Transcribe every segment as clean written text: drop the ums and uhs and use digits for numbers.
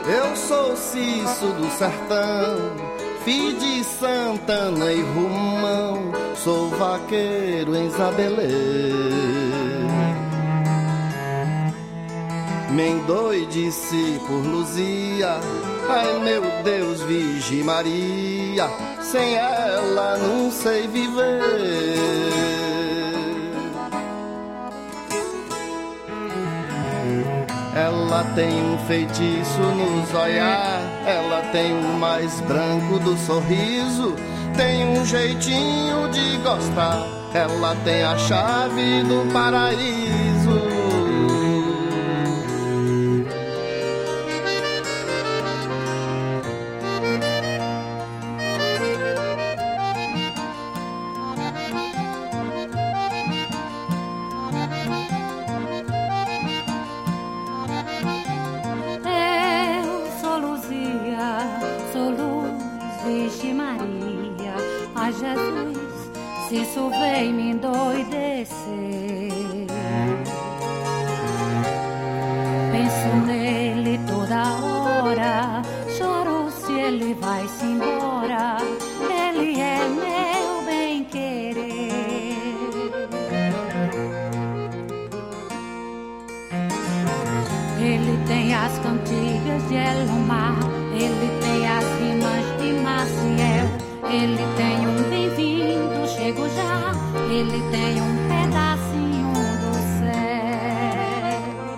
Eu sou Cício do sertão, filho de Santana e Romão, sou vaqueiro em Zabelê. Me endoideci por Luzia, ai meu Deus, Virgem Maria, sem ela não sei viver. Ela tem um feitiço nos olhar, ela tem o mais branco do sorriso, tem um jeitinho de gostar, ela tem a chave do paraíso. Isso vem me endoidecer. Penso nele toda hora, choro se ele vai-se embora. Ele é meu bem-querer. Ele tem as cantigas de Elomar, ele tem as rimas de Maciel, ele tem um bem-vindo, chego já, ele tem um pedacinho do céu.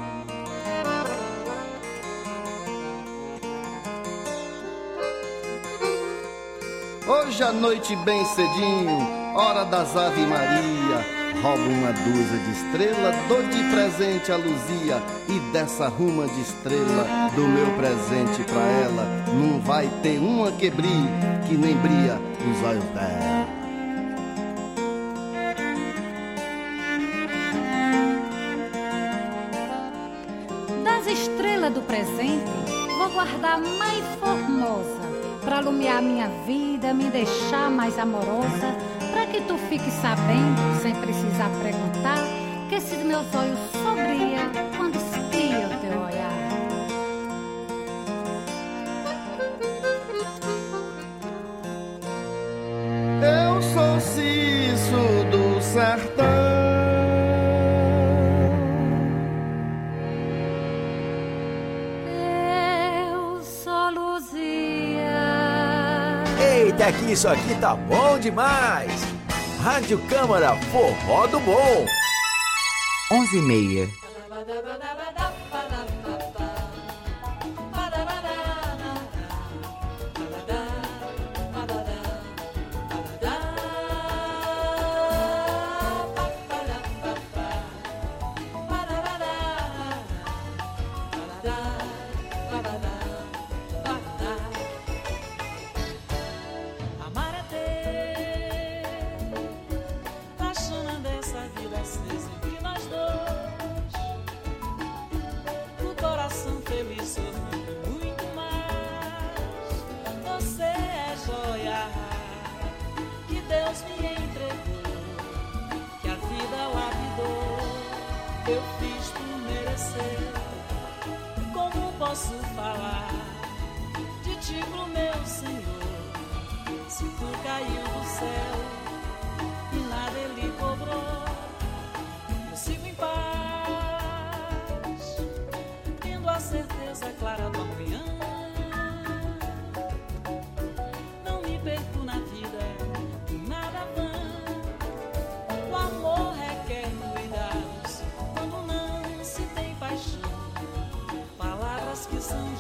Hoje à noite bem cedinho, hora das Ave Maria, roubo uma dúzia de estrela, dou de presente a Luzia, e dessa ruma de estrela, do meu presente pra ela, não vai ter uma que brilhe, que nem brilha os olhos dela. Das estrelas do presente, vou guardar a mais formosa, pra iluminar minha vida, me deixar mais amorosa, pra que tu fique sabendo, sem precisar perguntar, que esses meus olhos só brilham quando espia o teu olhar. Eu sou Cício do sertão. Eu sou Luzia. Eita, que isso aqui tá bom demais! Rádio Câmara Forró do Bom. 11h30. Que são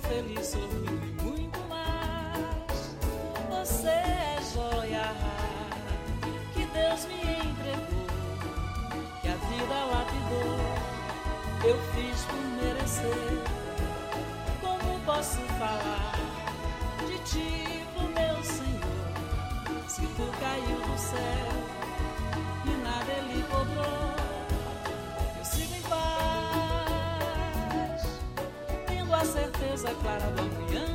feliz, sorrindo e muito mais. Você é joia rara que Deus me entregou, que a vida lapidou, eu fiz por merecer. Como posso falar de ti pro meu Senhor, se tu caiu do céu e nada ele cobrou? Eu sigo em paz, tendo a certeza clara do amanhã.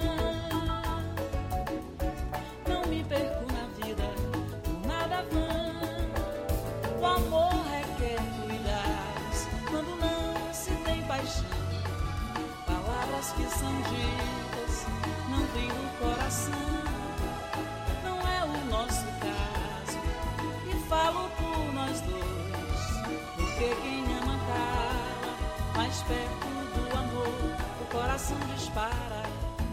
Não me perco na vida, por nada vã. O amor requer cuidados quando não se tem paixão. Palavras que são ditas não vêm do coração. Não é o nosso caso e falo por nós dois, porque quem ama cala, mais perto do amor o coração dispara.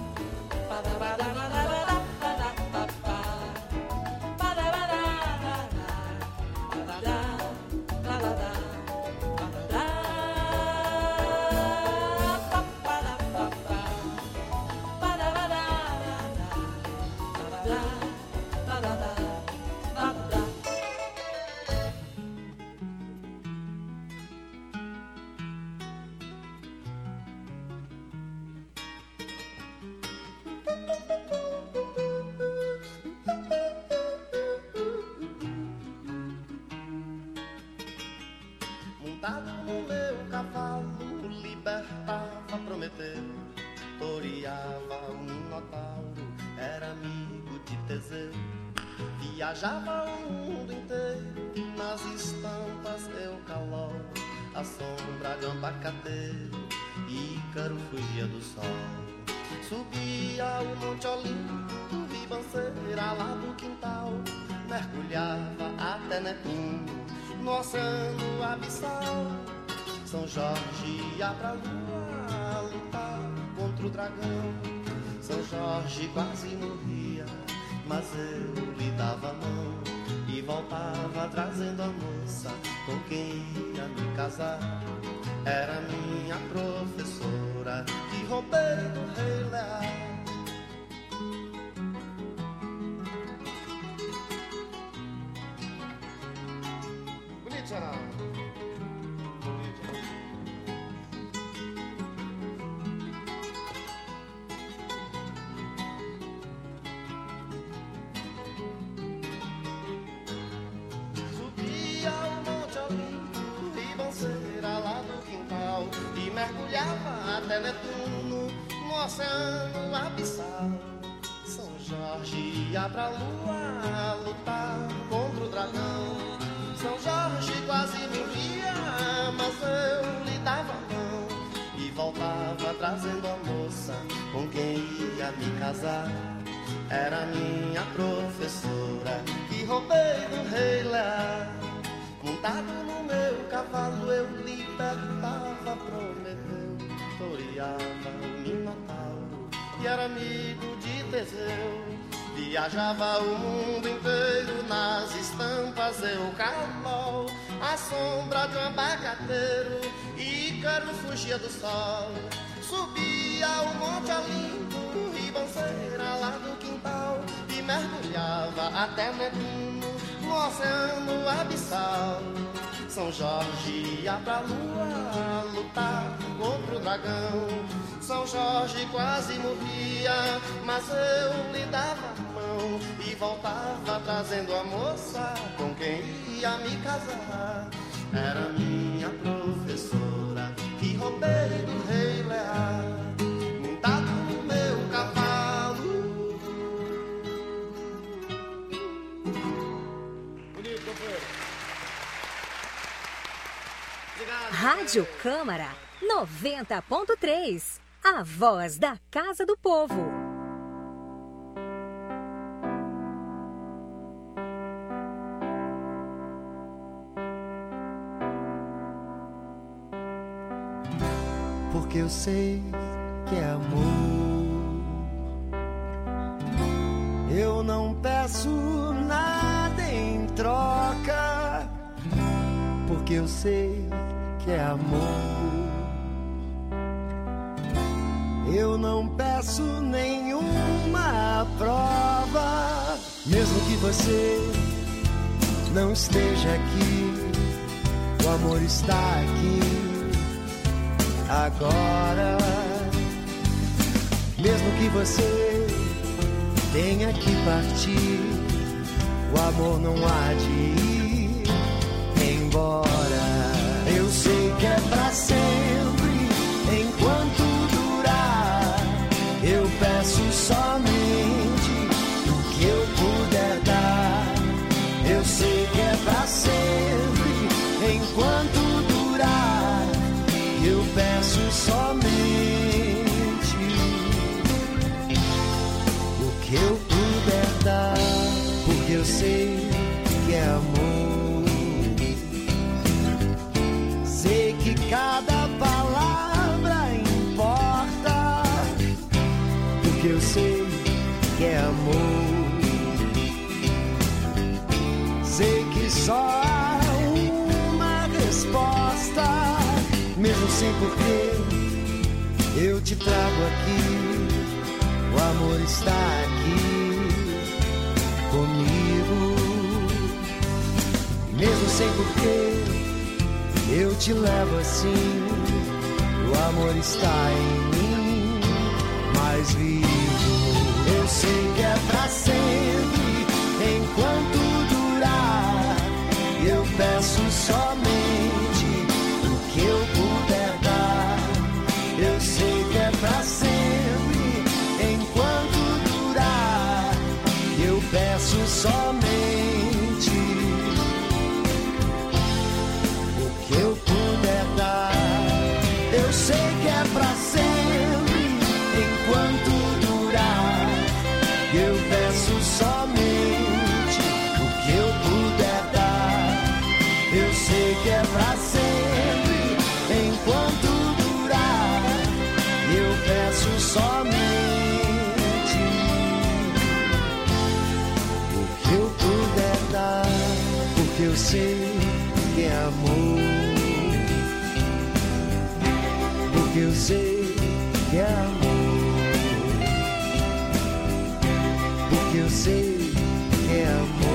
Montado no meu cavalo, libertava Prometeu, toreava o Minotauro, era amigo de Teseu. Viajava o mundo inteiro, nas estampas Eucaló, a sombra de um abacateiro, Ícaro fugia do sol. Subia o Monte Olimpo, ribanceira lá do quintal, mergulhava até Netuno, no oceano abissal. São Jorge ia pra lua lutar contra o dragão. São Jorge quase morria, mas eu lhe dava a mão e voltava trazendo a moça com quem ia me casar. Era minha professora que roubei do Rei Lear. Subia o Monte Olimpo, ribanceira lá do quintal, e mergulhava até Netuno, no oceano abissal. São Jorge ia pra lua lutar contra o dragão. São Jorge quase morria, mas eu lhe dava a mão e voltava trazendo a moça com quem ia me casar. Era minha professora que roubei do Rei Lear. Montado no meu cavalo eu libertava Prometeu, toreava o Minotauro e era amigo de Teseu. Viajava o mundo inteiro nas estampas Eucaló, a sombra de um abacateiro, Ícaro fugia do sol. Subia o Monte Olimpo, ribanceira lá do quintal, e mergulhava até Netuno, no oceano abissal. São Jorge ia pra lua lutar contra o dragão. São Jorge quase morria, mas eu lhe dava a mão e voltava trazendo a moça com quem ia me casar. Era minha professora que roubei do Rei Lear, montado no meu cavalo. Bonito, companheiro. Rádio Câmara 90.3, a voz da Casa do Povo. Porque eu sei que é amor, eu não peço nada em troca. Porque eu sei que é amor, eu não peço nenhuma prova. Mesmo que você não esteja aqui, o amor está aqui agora. Mesmo que você tenha que partir, o amor não há de ir embora. Eu sei que é pra sempre, enquanto durar. Eu peço somente o que eu puder dar. Eu sei que é pra sempre, enquanto durar. Eu peço somente o que eu puder dar, porque eu sei que é amor. Sei que cada palavra importa, porque eu sei que é amor. Sei que só há uma resposta, mesmo sem porquê, eu te trago aqui. O amor está aqui comigo, mesmo sem porquê, eu te levo assim. O amor está em mim, mais vivo. Eu sei que é pra sempre, enquanto durar. Eu peço somente o que eu puder dar. Eu sei que é pra sempre, enquanto durar. Eu peço somente o que eu puder dar. Eu sei que é pra sempre, enquanto durar. Eu peço somente o que eu puder dar. Eu sei que é pra sempre, enquanto durar. Eu peço somente o que eu puder dar, porque eu sei que é amor. Porque eu sei que é amor. Porque eu sei que é amor.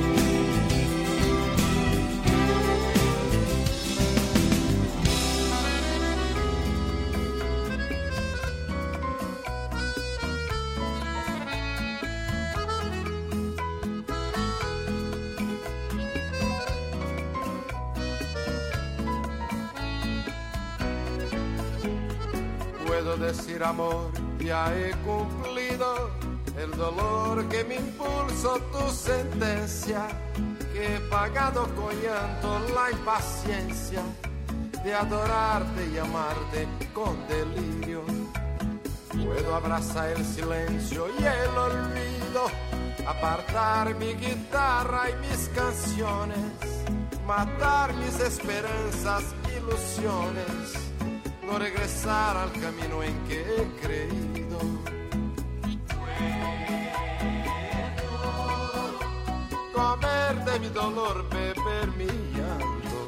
Puedo decir amor, ya he cumplido el dolor que me impulsó tu sentencia, que he pagado con llanto la impaciencia de adorarte y amarte con delirio. Puedo abrazar el silencio y el olvido, apartar mi guitarra y mis canciones, matar mis esperanzas, ilusiones, no regresar al camino en que he creído. Comer de mi dolor, beber mi llanto.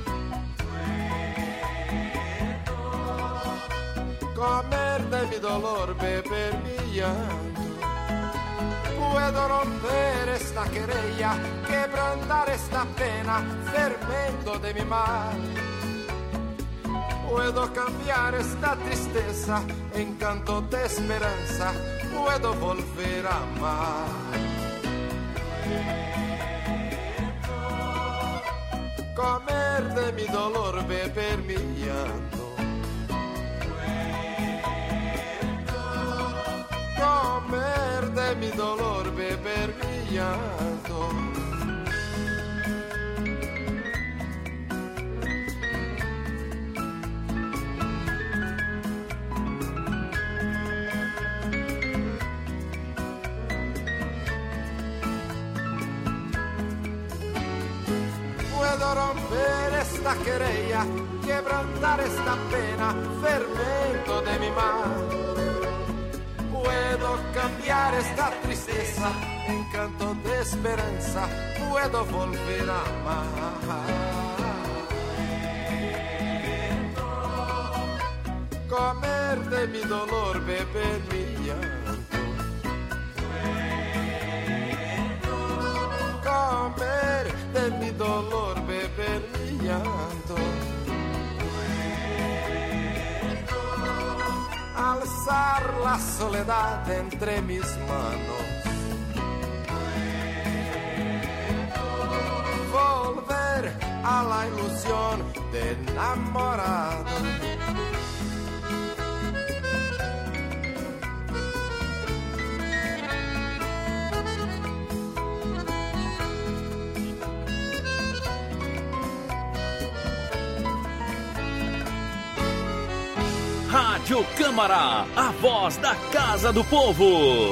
Comer de mi dolor, beber mi llanto. Puedo romper esta querella, quebrantar esta pena, fermento de mi mal. Puedo cambiar esta tristeza en canto de esperanza, puedo volver a amar. Comer de mi dolor, beber mi llanto. Comer de mi dolor, beber mi llanto. Puedo romper esta querella, quebrantar esta pena, fermento de mi mal. Puedo cambiar esta tristeza en canto de esperanza, puedo volver a amar. comer de mi dolor, beber mi llanto. Comer de mi dolor, beber mi llanto. Alzar la soledad entre mis manos. Volver a la ilusión de enamorado. Rádio Câmara, a voz da Casa do Povo.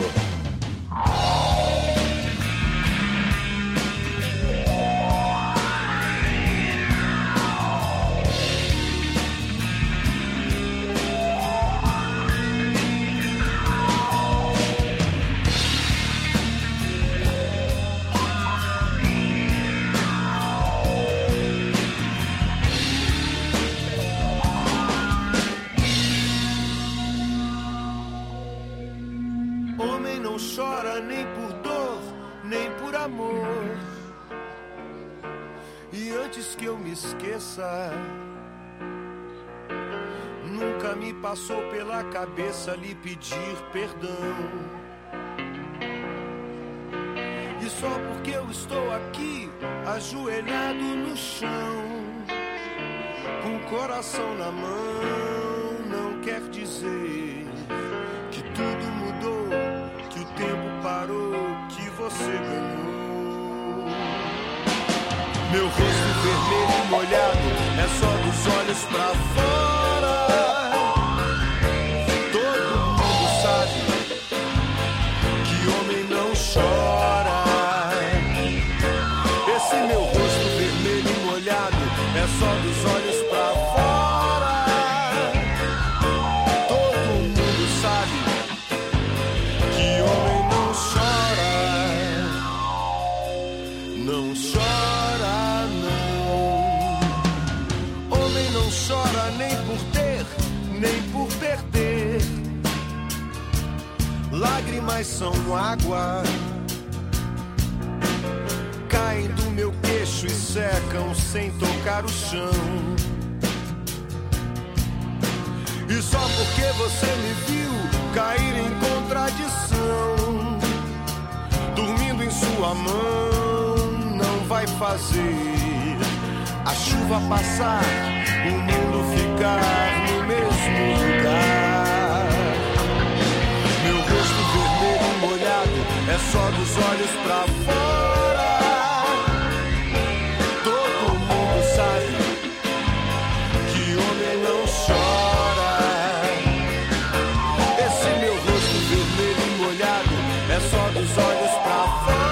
Nunca me passou pela cabeça lhe pedir perdão. E só porque eu estou aqui, ajoelhado no chão, com o coração na mão, não quer dizer que tudo mudou, que o tempo parou, que você ganhou. Meu rosto vermelho e molhado é só dos olhos pra fora. Todo mundo sabe que homem não chora. Esse meu rosto vermelho e molhado é só dos olhos pra fora. Todo mundo sabe que homem não chora. Não chora. Não chora nem por ter, nem por perder. Lágrimas são água, caem do meu queixo e secam sem tocar o chão. E só porque você me viu cair em contradição, dormindo em sua mão, não vai fazer a chuva passar, o mundo ficar no mesmo lugar. Meu rosto vermelho e molhado é só dos olhos pra fora. Todo mundo sabe que homem não chora. Esse meu rosto vermelho e molhado é só dos olhos pra fora.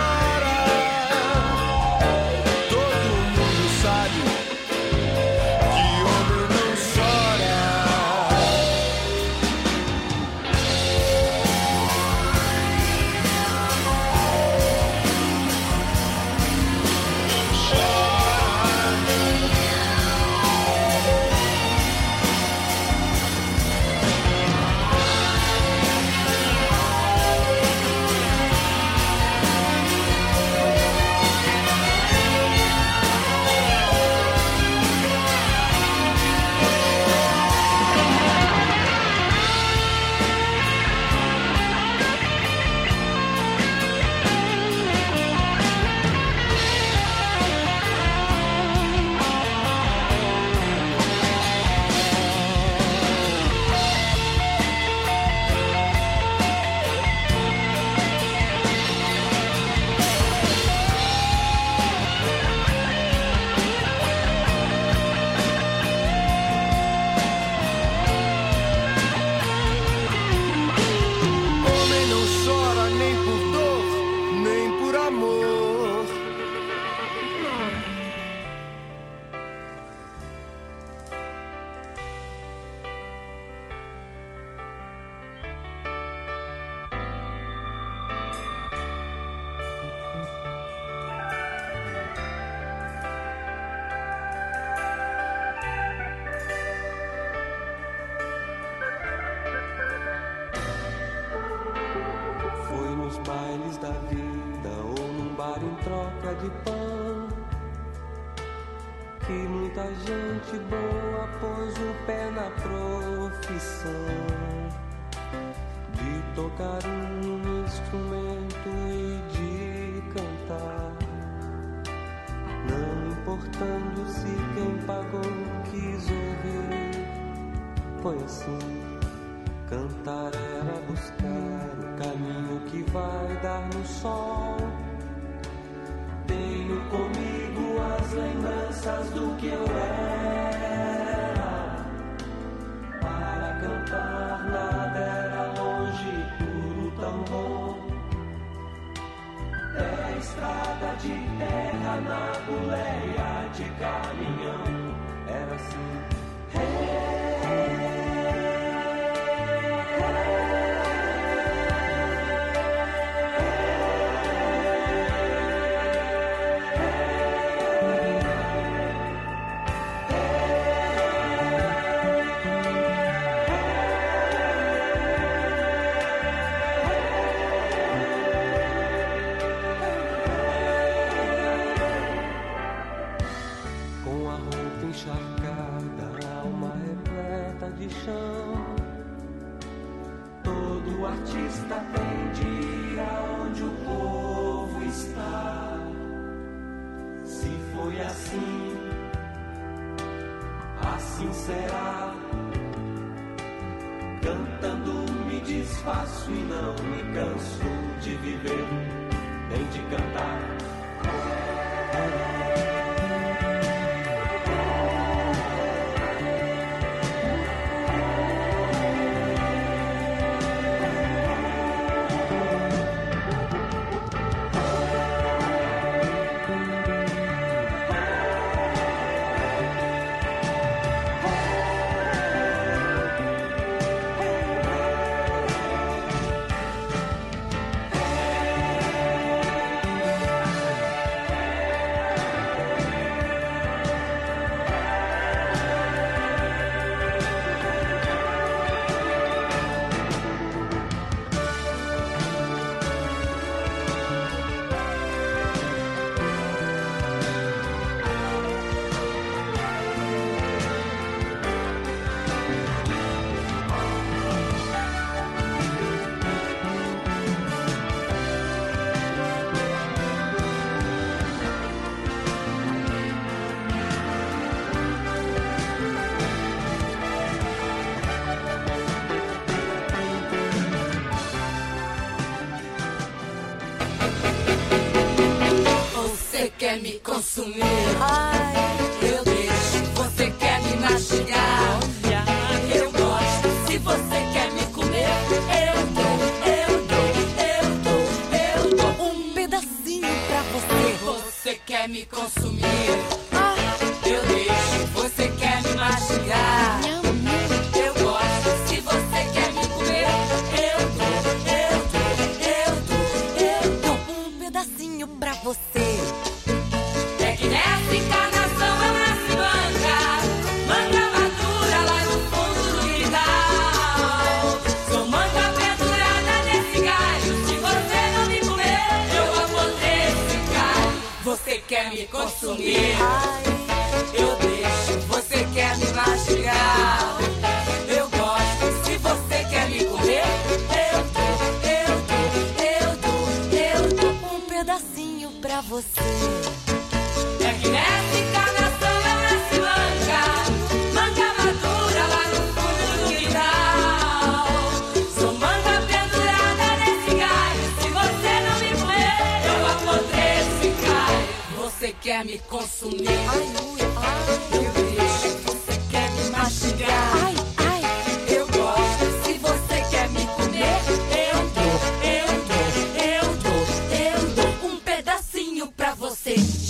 da vida ou num bar em troca de pão, que muita gente boa pôs o pé na profissão de tocar um instrumento e de cantar, não importando se quem pagou quis ouvir. Foi assim, cantar era buscar o caminho que vai dar no sol. Tenho comigo as lembranças do que eu era. Para cantar nada era longe, tudo tão bom. É estrada de terra na boleia de caminhão. Era assim. Todo artista tem dia onde o povo está. Se foi assim, assim será. Cantando me desfaço e não me canso de viver, nem de cantar. Quer me consumir, ai, eu deixo. Você quer me mastigar, eu gosto. Se você quer me comer, eu dou um pedacinho pra você. Você quer me consumir, eu deixo. Você quer me mastigar, eu gosto. Se você quer me comer, eu dou um pedacinho pra você. Você quer me consumir, eu deixo. Você quer me mastigar, eu gosto. Se você quer me comer, eu dou um pedacinho pra você. É que nessa encarnação eu nasci manga madura lá no fundo do quintal. Sou manga pendurada nesse galho. Se você não me comer, eu apodreço e caio. Você quer me consumir, eu deixo. Você quer me mastigar, eu gosto. Se você quer me comer, eu dou um pedacinho pra você.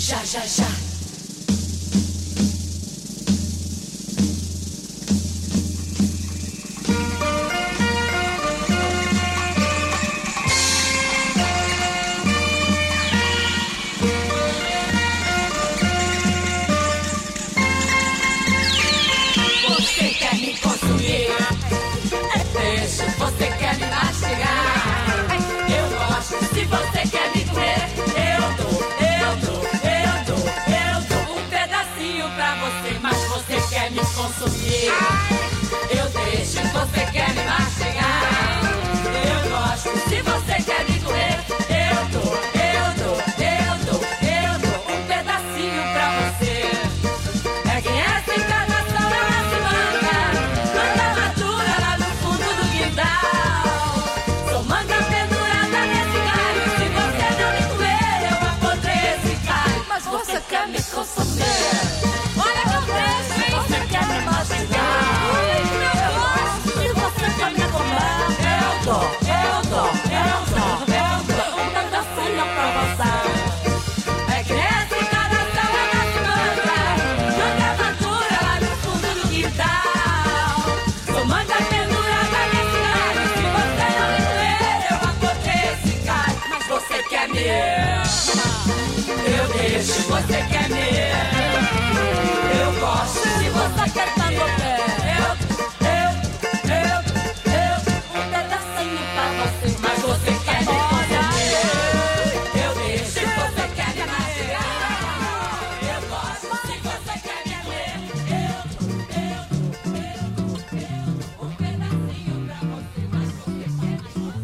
um pedacinho pra você. É que nesse coração eu nasci manga madura lá no fundo do quintal. Sou manga pendurada nesse galho, se você não me doer, eu vou cortar esse galho. Mas você quer me, eu deixo, você quer me, eu gosto, se você quer tanto pé. Um pedacinho pra você, mas você quer me comer. Eu deixo, se você quer me mastigar. Eu gosto, se você quer me ler. Um pedacinho pra você, mas você quer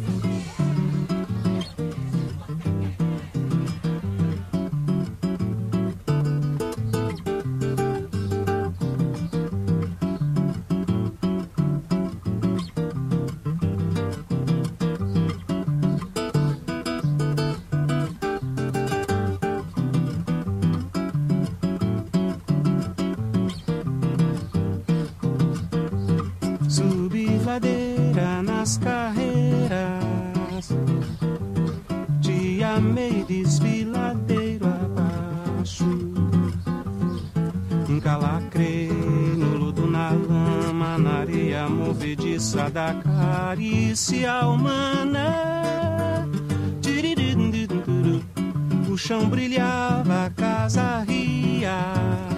Subi ladeira nas carreiras, te amei desfiladeiro abaixo. Encalacrei no lodo, na lama, na areia movediça da carícia humana. O chão brilhava, a casa ria,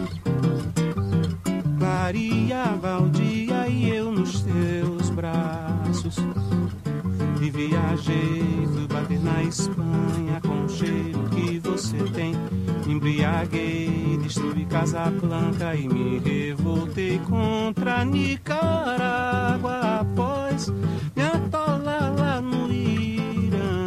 clareava o dia e eu nos teus braços. E viajei, fui bater na Espanha com o cheiro que você tem. Me embriaguei, destruí Casablanca e me revoltei contra Nicarágua após me atolar lá no Irã.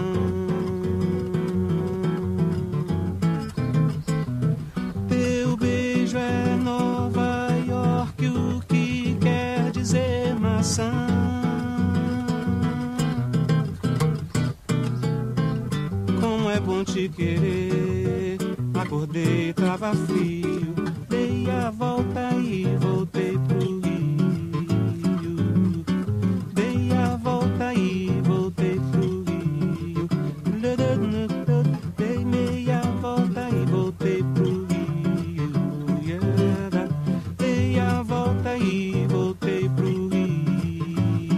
Teu beijo é Nova York, o que quer dizer maçã. Como é bom te querer. Acordei, tava frio, dei a volta e voltei pro Rio. Dei a volta e voltei pro Rio. Dei meia volta e voltei pro Rio. Dei a volta e voltei pro Rio.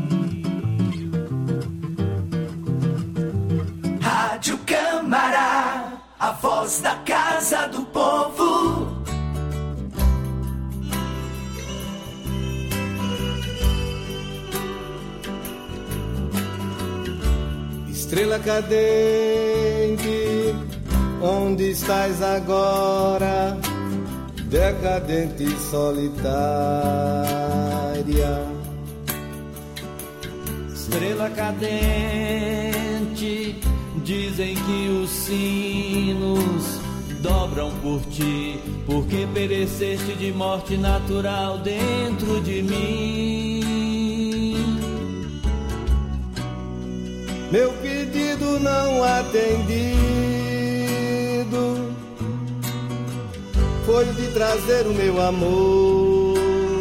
Rádio Câmara, a voz da Casa do Povo. Estrela cadente, onde estás agora? Decadente e solitária. Estrela cadente, dizem que os sinos dobram por ti, porque pereceste de morte natural dentro de mim. Meu pedido não atendido foi o de trazer o meu amor.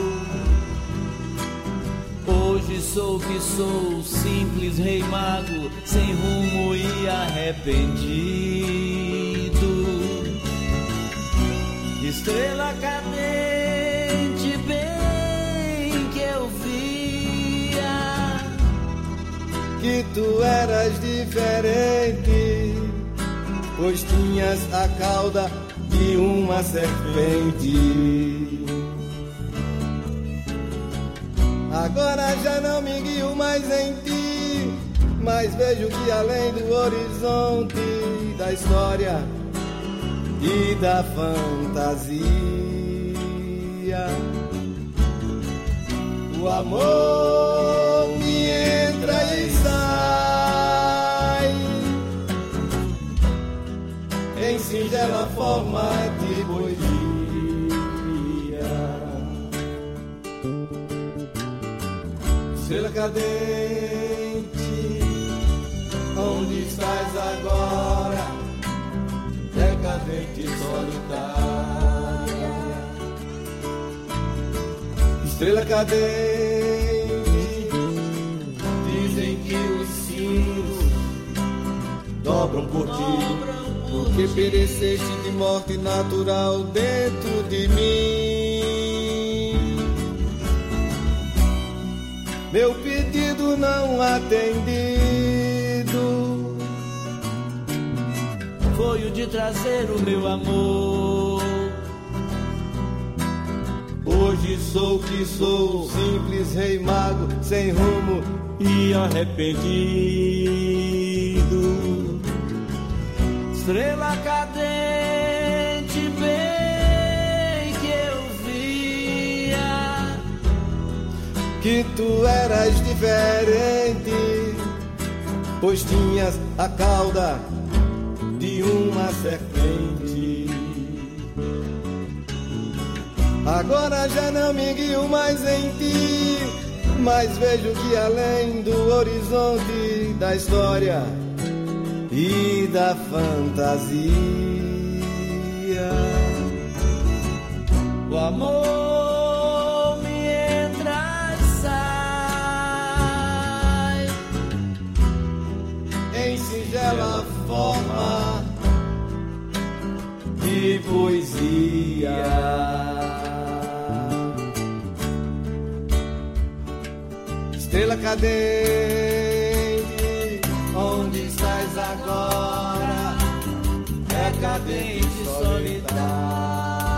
Hoje sou o que sou, simples rei mago, sem rumo e arrependido. Estrela cadente, bem que eu via que tu eras diferente, pois tinhas a cauda de uma serpente. Agora já não me guio mais em ti, mas vejo que além do horizonte da história e da fantasia, o amor me entra e sai em singela forma de poesia. Estrela cadente, onde estás agora? Decadente e solitária. Estrela cadente, dizem que dobram por ti, porque pereceste de morte natural dentro de mim. Meu pedido não atendido foi o de trazer o meu amor. Hoje sou o que sou, simples rei mago, sem rumo e arrependido. Estrela cadente, bem que eu via que tu eras diferente, pois tinhas a cauda de uma serpente. Agora já não me guio mais em ti, mas vejo que além do horizonte da história e da fantasia, o amor me entra e sai em singela forma de poesia. Estrela cadente, onde estás agora? É cadente solitária.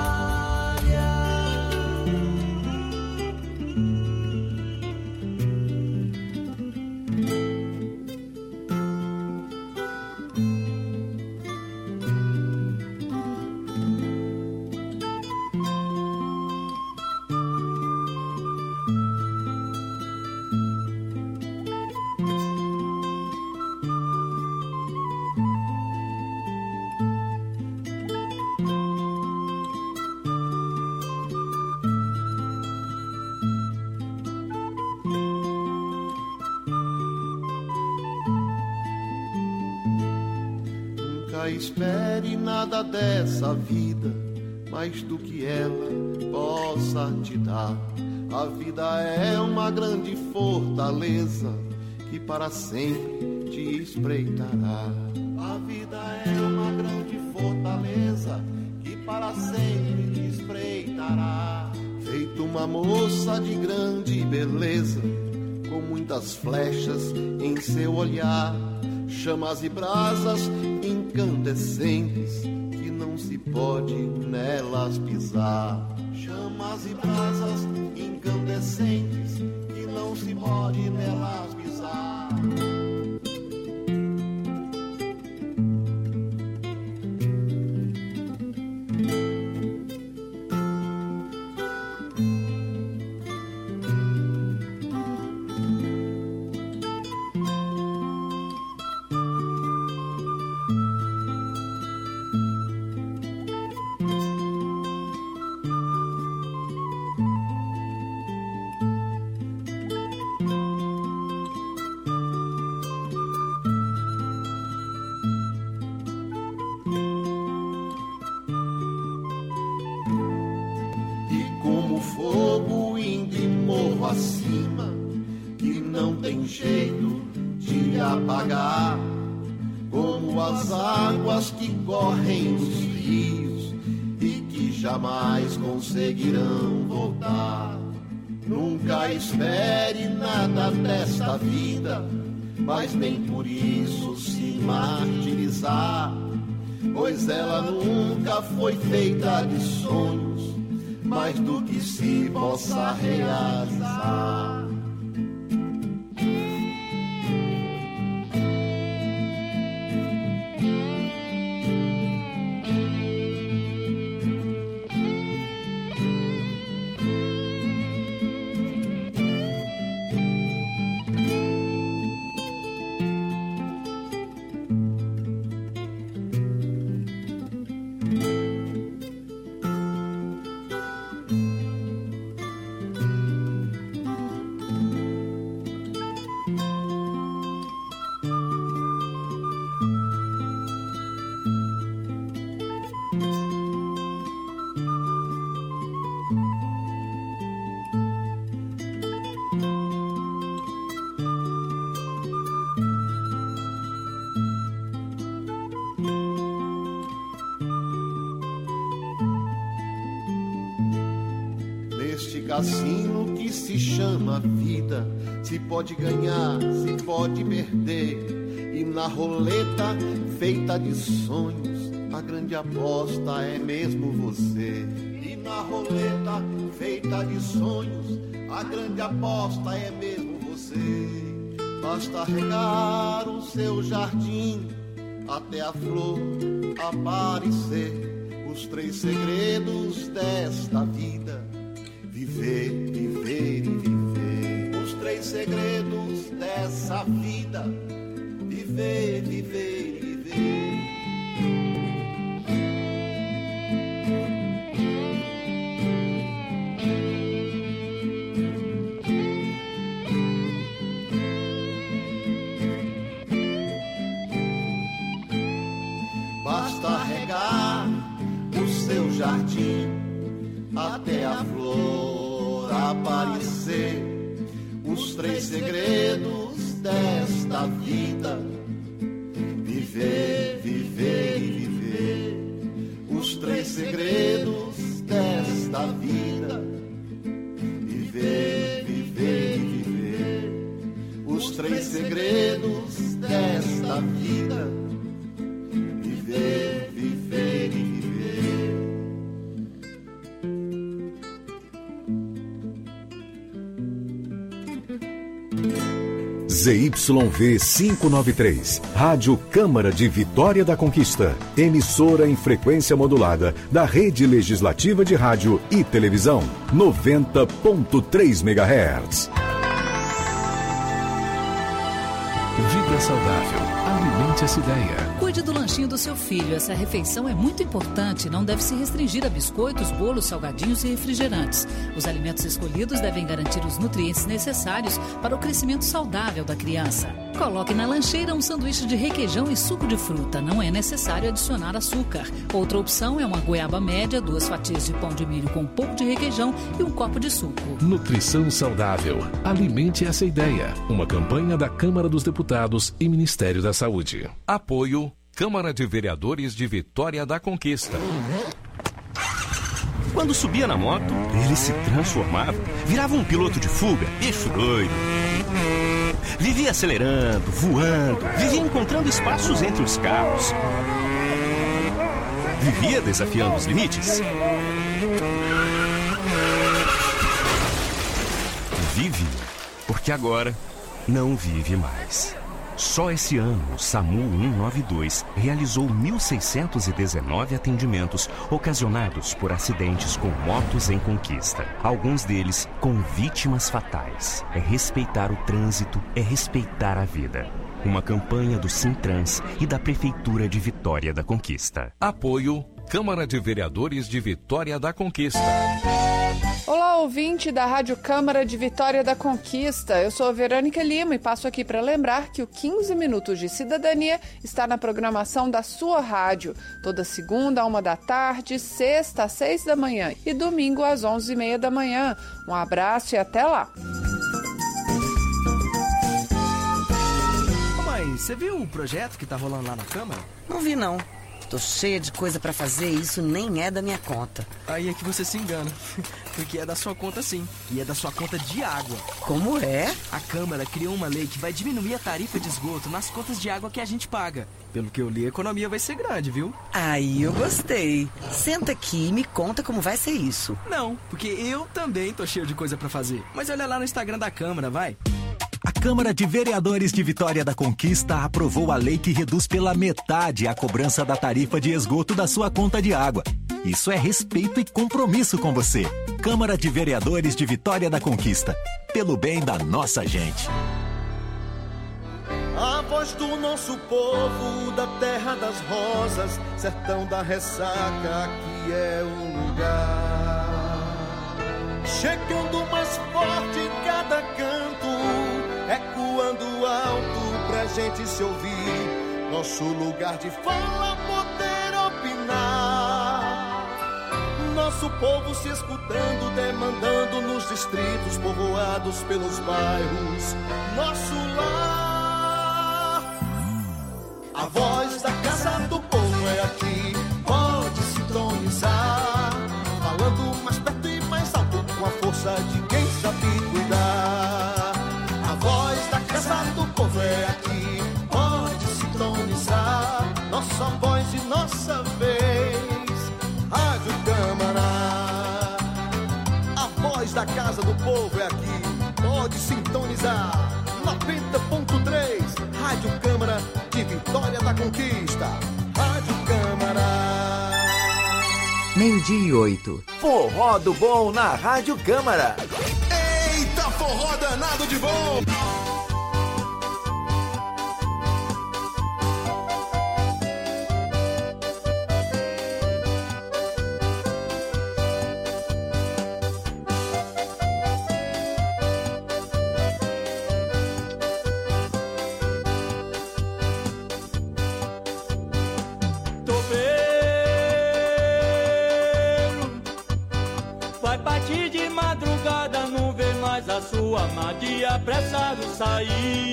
Espere nada dessa vida, mais do que ela possa te dar. A vida é uma grande fortaleza que para sempre te espreitará. A vida é uma grande fortaleza que para sempre te espreitará. Feito uma moça de grande beleza, com muitas flechas em seu olhar, chamas e brasas incandescentes que não se pode nelas pisar. Chamas e brasas incandescentes que não se pode nelas pisar. Acima, que não tem jeito de apagar, como as águas que correm nos rios e que jamais conseguirão voltar. Nunca espere nada desta vida, mas nem por isso se martirizar, pois ela nunca foi feita de sonhos, mais do que se possa realizar. assim no que se chama vida. Se pode ganhar, se pode perder. E na roleta feita de sonhos, a grande aposta é mesmo você. E na roleta feita de sonhos, a grande aposta é mesmo você. Basta regar o seu jardim até a flor aparecer. Os 3 segredos desta vida: viver, viver e viver. Os 3 segredos dessa vida: viver, viver e viver. Basta regar o seu jardim até a flor aparecer. Os 3 segredos desta vida: viver, viver e viver. Os 3 segredos desta vida: viver, viver e viver. Os 3 segredos desta vida: viver, viver e viver. ZYV 593, Rádio Câmara de Vitória da Conquista, emissora em frequência modulada da Rede Legislativa de Rádio e Televisão, 90.3 MHz. Vida saudável, alimente essa ideia. Cuide do lanchinho do seu filho. Essa refeição é muito importante e não deve se restringir a biscoitos, bolos, salgadinhos e refrigerantes. Os alimentos escolhidos devem garantir os nutrientes necessários para o crescimento saudável da criança. Coloque na lancheira um sanduíche de requeijão e suco de fruta. Não é necessário adicionar açúcar. Outra opção é uma goiaba média, 2 fatias de pão de milho com um pouco de requeijão e um copo de suco. Nutrição saudável. Alimente essa ideia. Uma campanha da Câmara dos Deputados e Ministério da Saúde. Apoio Câmara de Vereadores de Vitória da Conquista. Quando subia na moto, ele se transformava, virava um piloto de fuga, bicho doido. Vivia acelerando, voando, vivia encontrando espaços entre os carros. Vivia desafiando os limites. Vive, porque agora não vive mais. Só esse ano, o SAMU 192 realizou 1.619 atendimentos ocasionados por acidentes com motos em Conquista. Alguns deles com vítimas fatais. É respeitar o trânsito, é respeitar a vida. Uma campanha do Sintrans e da Prefeitura de Vitória da Conquista. Apoio Câmara de Vereadores de Vitória da Conquista. Olá, ouvinte da Rádio Câmara de Vitória da Conquista. Eu sou a Verônica Lima e passo aqui para lembrar que o 15 Minutos de Cidadania está na programação da sua rádio. Toda segunda, 1h, sexta, às 6 da manhã e domingo, às 11h30 da manhã. Um abraço e até lá. Mãe, você viu o projeto que tá rolando lá na Câmara? Não vi, não. Tô cheia de coisa pra fazer e isso nem é da minha conta. Aí é que você se engana, porque é da sua conta sim, e é da sua conta de água. Como é? A Câmara criou uma lei que vai diminuir a tarifa de esgoto nas contas de água que a gente paga. Pelo que eu li, a economia vai ser grande, viu? Aí eu gostei. Senta aqui e me conta como vai ser isso. Não, porque eu também tô cheio de coisa pra fazer. Mas olha lá no Instagram da Câmara, vai. A Câmara de Vereadores de Vitória da Conquista aprovou a lei que reduz pela metade a cobrança da tarifa de esgoto da sua conta de água. Isso é respeito e compromisso com você. Câmara de Vereadores de Vitória da Conquista. Pelo bem da nossa gente. A voz do nosso povo, da terra das rosas, sertão da ressaca, aqui é o lugar. Chegando mais forte em cada canto, ecoando alto pra gente se ouvir. Nosso lugar de fala, poder opinar. Nosso povo se escutando, demandando nos distritos povoados pelos bairros. Nosso lar. A voz da Casa do Povo é aqui, pode sintonizar. Falando mais perto e mais alto com a força de casa do povo é aqui. Pode sintonizar. 90.3, Rádio Câmara de Vitória da Conquista. Rádio Câmara. 12:08. Forró do bom na Rádio Câmara. Eita, forró danado de bom! A sua madia apressado sair.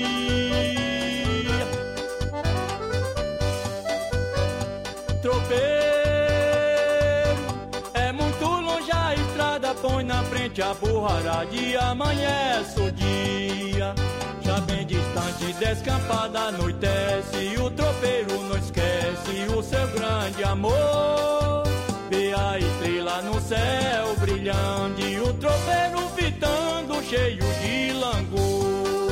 Tropeiro, é muito longe a estrada, põe na frente a burrara de amanhece o dia. Já bem distante, descampada, anoitece, o tropeiro não esquece o seu grande amor. Vê a estrela no céu brilhando e o tropeiro fitando cheio de langor.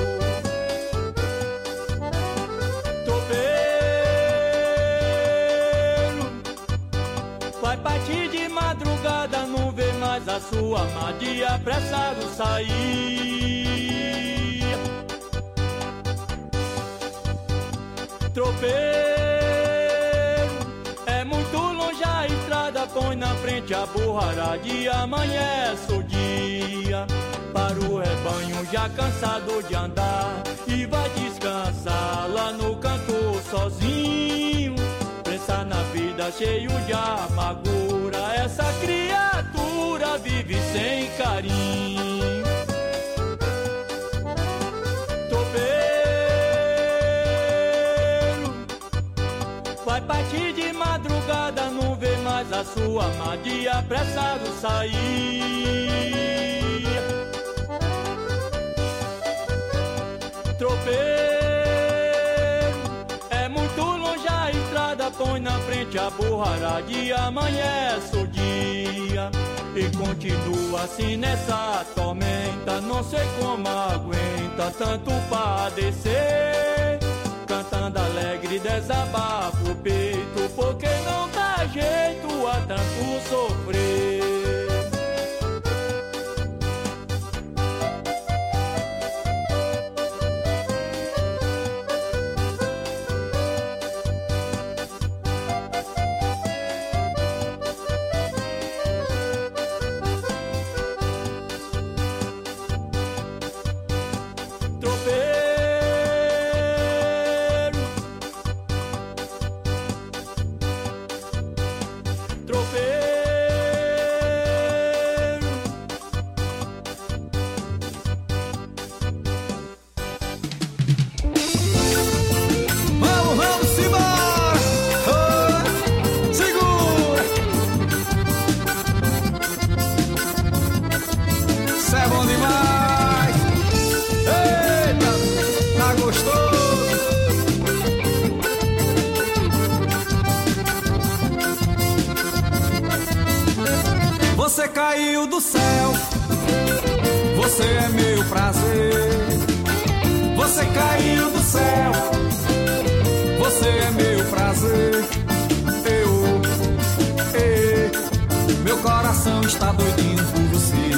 Tropeiro, vai partir de madrugada, não vê mais a sua madia apressado sair. Tropeiro, põe na frente a burrara de amanhece o dia. Para o rebanho já cansado de andar e vai descansar lá no canto sozinho. Pensa na vida cheio de amargura, essa criatura vive sem carinho. Tropeiro, vai partir de madrugada, não vê mais a sua madia apressado sair. Tropeiro, é muito longe a estrada, põe na frente a burrara de amanhece o dia. E continua assim nessa tormenta, não sei como aguenta tanto padecer. Cantando alegre desabafa o peito, porque não dá jeito a tanto sofrer. Você caiu do céu, você é meu prazer. Você caiu do céu, você é meu prazer. Meu coração está doidinho por você.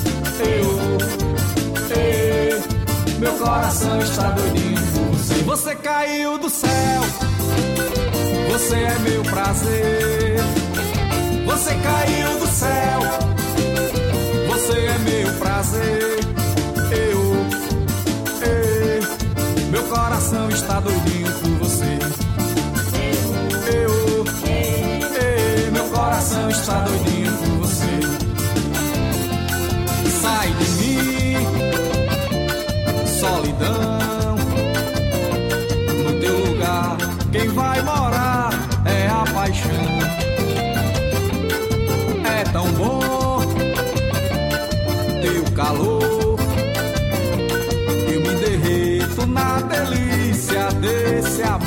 Meu coração está doidinho por você. Você caiu do céu, você é meu prazer. Você caiu do céu, você é meu prazer. Meu coração está doidinho por você. Meu coração está doidinho por você. Sai de mim, solidão. No teu lugar, quem vai morar é a paixão. É tão bom teu calor, eu me derreto na delícia desse amor.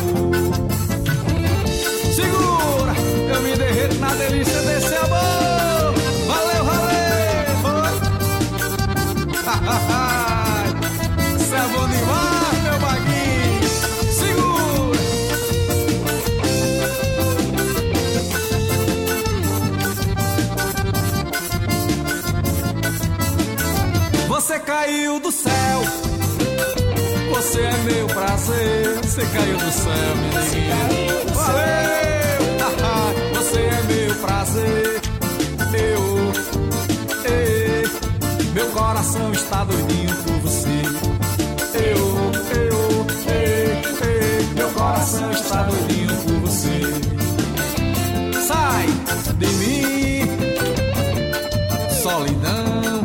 prazer. Você caiu do céu, menino. Valeu! Você é meu prazer. Meu coração está doidinho por você. Meu coração está doidinho por você. Sai de mim, solidão.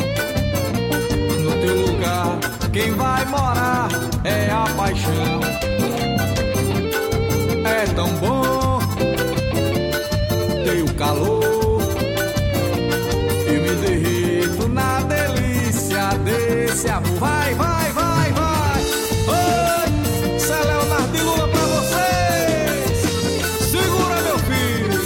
No teu lugar, quem vai morar é a paixão. É tão bom teu calor. Eu me derreto na delícia desse amor. Vai, vai, vai, vai. Oi, isso é Leonardo e Lula pra vocês. Segura, meu filho.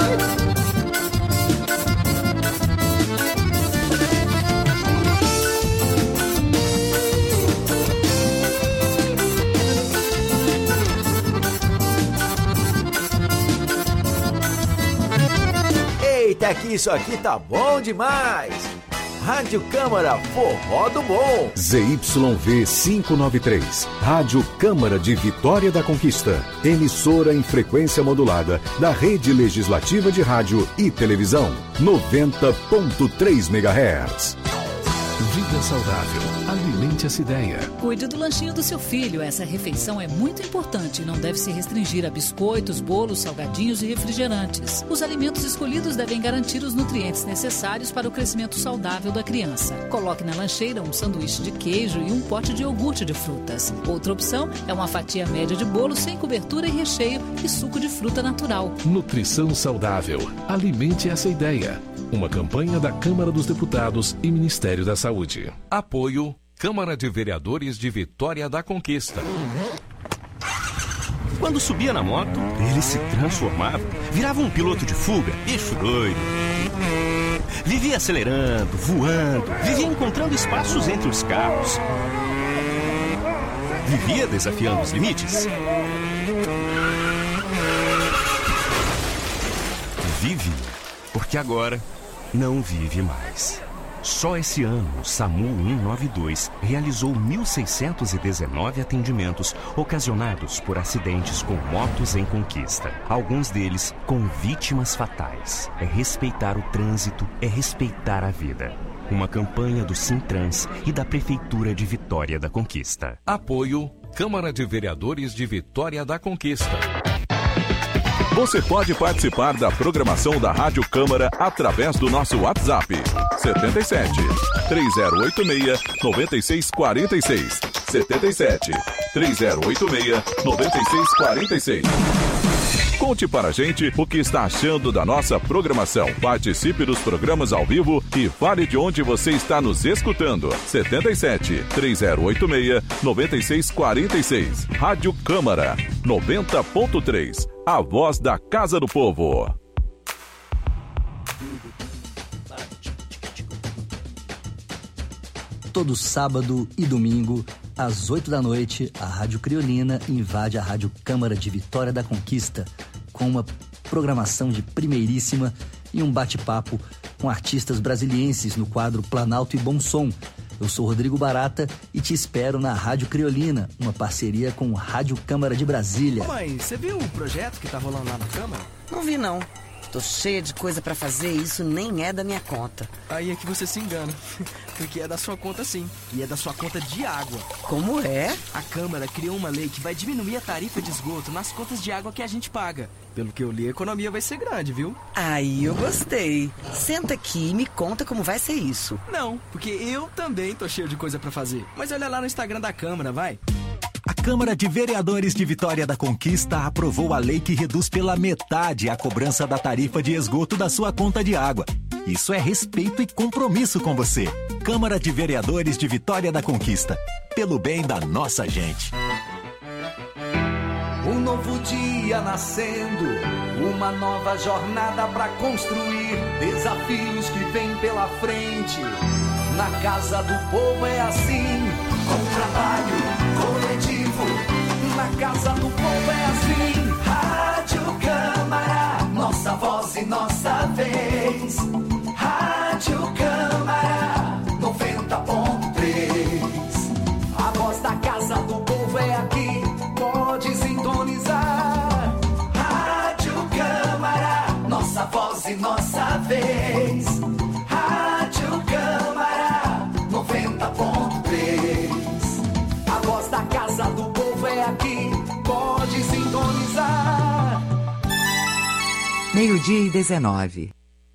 Eita, que isso aqui tá bom demais! Rádio Câmara Forró do Bom. ZYV 593, Rádio Câmara de Vitória da Conquista, emissora em frequência modulada da Rede Legislativa de Rádio e Televisão, 90.3 MHz. Vida saudável. Alimente essa ideia. Cuide do lanchinho do seu filho. Essa refeição é muito importante e não deve se restringir a biscoitos, bolos, salgadinhos e refrigerantes. Os alimentos escolhidos devem garantir os nutrientes necessários para o crescimento saudável da criança. Coloque na lancheira um sanduíche de queijo e um pote de iogurte de frutas. Outra opção é uma fatia média de bolo sem cobertura e recheio e suco de fruta natural. Nutrição saudável. Alimente essa ideia. Uma campanha da Câmara dos Deputados e Ministério da Saúde. Apoio Câmara de Vereadores de Vitória da Conquista. Quando subia na moto, ele se transformava, virava um piloto de fuga, bicho doido. Vivia acelerando, voando, vivia encontrando espaços entre os carros. Vivia desafiando os limites. Vive, porque agora não vive mais. Só esse ano, o SAMU 192 realizou 1.619 atendimentos ocasionados por acidentes com motos em conquista. Alguns deles com vítimas fatais. É respeitar o trânsito, é respeitar a vida. Uma campanha do Sintrans e da Prefeitura de Vitória da Conquista. Apoio Câmara de Vereadores de Vitória da Conquista. Você pode participar da programação da Rádio Câmara através do nosso WhatsApp 77 3086 9646 77 3086 9646. Conte para a gente o que está achando da nossa programação. Participe dos programas ao vivo e fale de onde você está nos escutando. 77 3086 9646. Rádio Câmara 90.3. A voz da Casa do Povo. Todo sábado e domingo, às 8 da noite, a Rádio Criolina invade a Rádio Câmara de Vitória da Conquista com uma programação de primeiríssima e um bate-papo com artistas brasilienses no quadro Planalto e Bom Som. Eu sou Rodrigo Barata e te espero na Rádio Criolina, uma parceria com Rádio Câmara de Brasília. Ô mãe, você viu o projeto que tá rolando lá na Câmara? Não vi, não. Tô cheia de coisa pra fazer e isso nem é da minha conta. Aí é que você se engana, porque é da sua conta sim, e é da sua conta de água. Como é? A Câmara criou uma lei que vai diminuir a tarifa de esgoto nas contas de água que a gente paga. Pelo que eu li, a economia vai ser grande, viu? Aí eu gostei. Senta aqui e me conta como vai ser isso. Não, porque eu também tô cheio de coisa pra fazer. Mas olha lá no Instagram da Câmara, vai. A Câmara de Vereadores de Vitória da Conquista aprovou a lei que reduz pela metade a cobrança da tarifa de esgoto da sua conta de água. Isso é respeito e compromisso com você. Câmara de Vereadores de Vitória da Conquista. Pelo bem da nossa gente. Um novo dia nascendo, uma nova jornada pra construir, desafios que vêm pela frente. Na Casa do Povo é assim, com trabalho coletivo. Na Casa do Povo é assim, Rádio Câmara, nossa voz e nossa vez. Rádio Câmara 90.3, a voz da Casa do Povo é aqui. 12:19.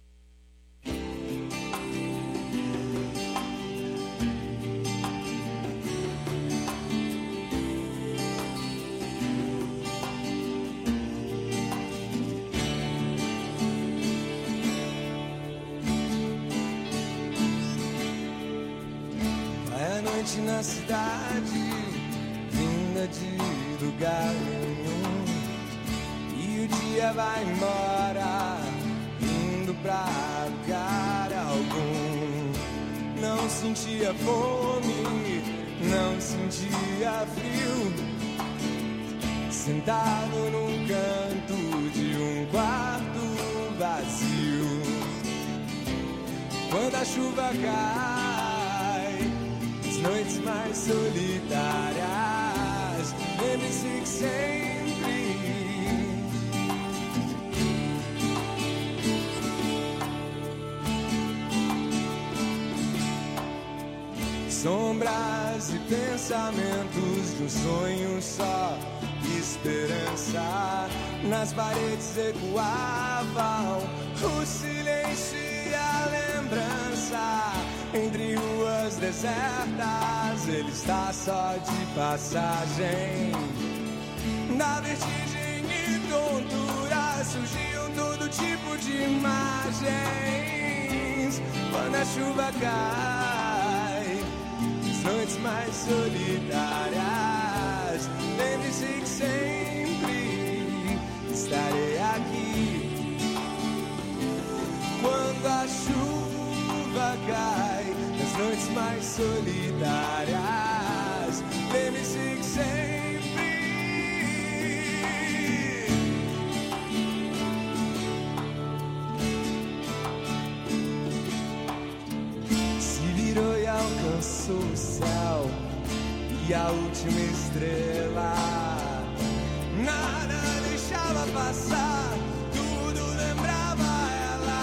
É noite na cidade, vinda de lugar nenhum, e o dia vai embora, indo pra lugar algum. Não sentia fome, não sentia frio, sentado num canto de um quarto vazio. Quando a chuva cai, as noites mais solitárias, lembre-se que sempre sombras e pensamentos de um sonho só, esperança. Nas paredes ecoavam o silêncio e a lembrança. Entre ruas desertas, ele está só de passagem. Na vertigem e tontura surgiam todo tipo de imagens. Quando a chuva cai, as noites mais solitárias, lembre-se que sempre estarei aqui. Quando a chuva cai, as noites mais solitárias, lembre-se que sempre se virou e alcançou o céu e a última estrela. Nada deixava passar, tudo lembrava ela.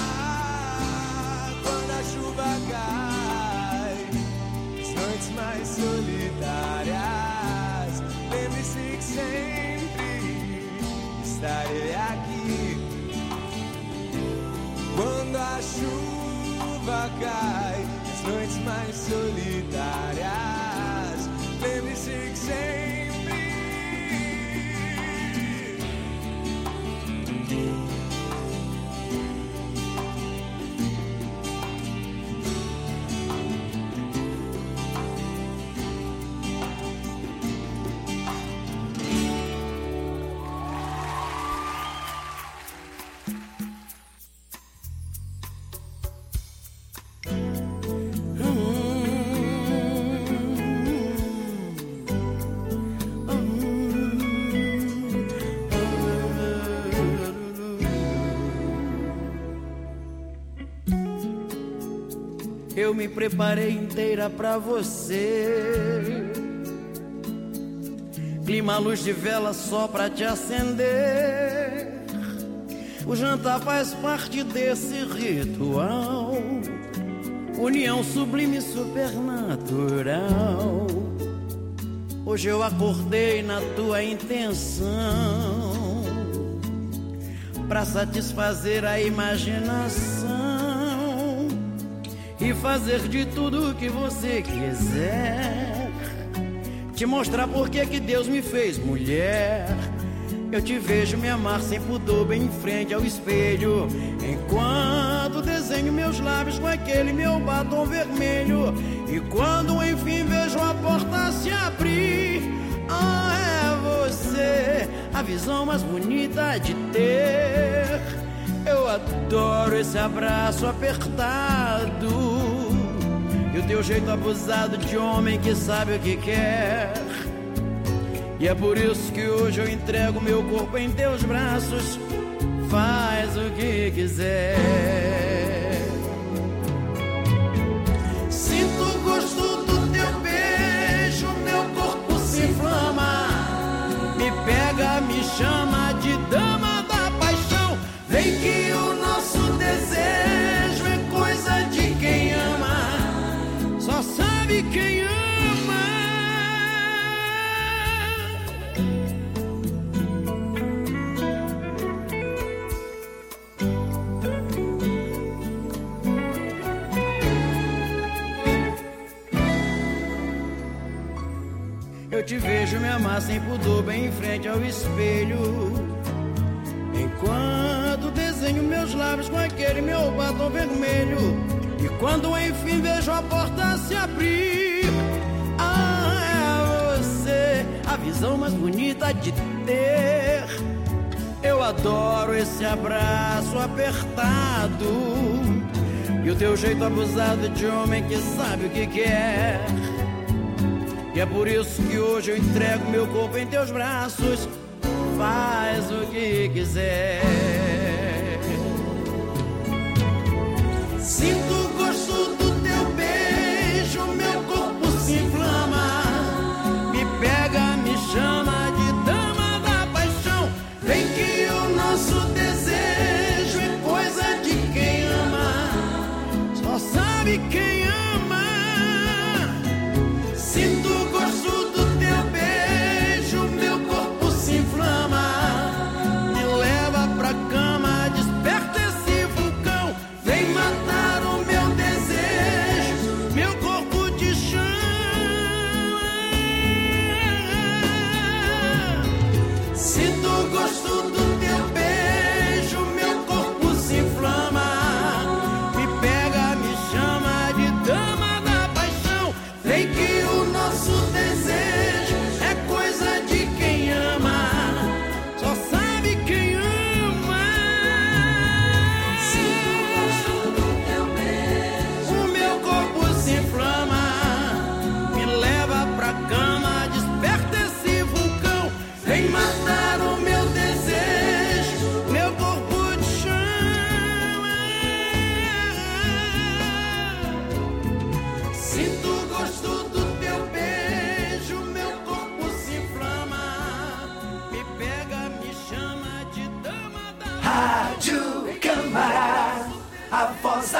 Quando a chuva cai, as noites mais solitárias, lembre-se que sempre estarei aqui. Quando a chuva cai, as noites mais solitárias, lembre-se que sempre eu me preparei inteira pra você. Clima, luz de vela só pra te acender. O jantar faz parte desse ritual, união sublime supernatural. Hoje eu acordei na tua intenção, pra satisfazer a imaginação e fazer de tudo o que você quiser. Te mostrar por que Deus me fez mulher. Eu te vejo me amar sem pudor bem em frente ao espelho, enquanto desenho meus lábios com aquele meu batom vermelho. E quando enfim vejo a porta se abrir, ah, é você, a visão mais bonita de ter. Eu adoro esse abraço apertado e o teu jeito abusado de homem que sabe o que quer. E é por isso que hoje eu entrego meu corpo em teus braços. Faz o que quiser. Sinto o gosto do teu beijo, meu corpo se inflama. Me pega, me chama de dama da paixão. Vem que o nosso desejo é coisa de quem ama, só sabe quem ama. amar sem pudor bem em frente ao espelho. Enquanto desenho meus lábios com aquele meu batom vermelho. E quando enfim vejo a porta se abrir, é você a visão mais bonita de ter. Eu adoro esse abraço apertado e o teu jeito abusado de homem que sabe o que quer. E é por isso que hoje eu entrego meu corpo em teus braços. Faz o que quiser. Sinto o gosto do teu beijo, meu corpo se inflama. Me pega, me chama de dama da paixão. Vem que o nosso desejo é coisa de quem ama. Só sabe quem ama. Sinto o gosto do teu beijo, meu corpo se inflama. Me leva pra cama, desperta esse vulcão. Vem matar o meu desejo, meu corpo te chama. Sinto o gosto do teu beijo, meu corpo se inflama. Me pega, me chama de dama da paixão. Vem que o nosso desejo é coisa de quem ama. Só sabe quem ama. Sinto o gosto do teu beijo, o meu corpo se inflama. Me leva pra cama, desperta esse vulcão. Vem matar o meu desejo, meu corpo te chama. Sinto o gosto do teu beijo, meu corpo se inflama. Me pega, me chama de dama da Rádio Câmara, a voz da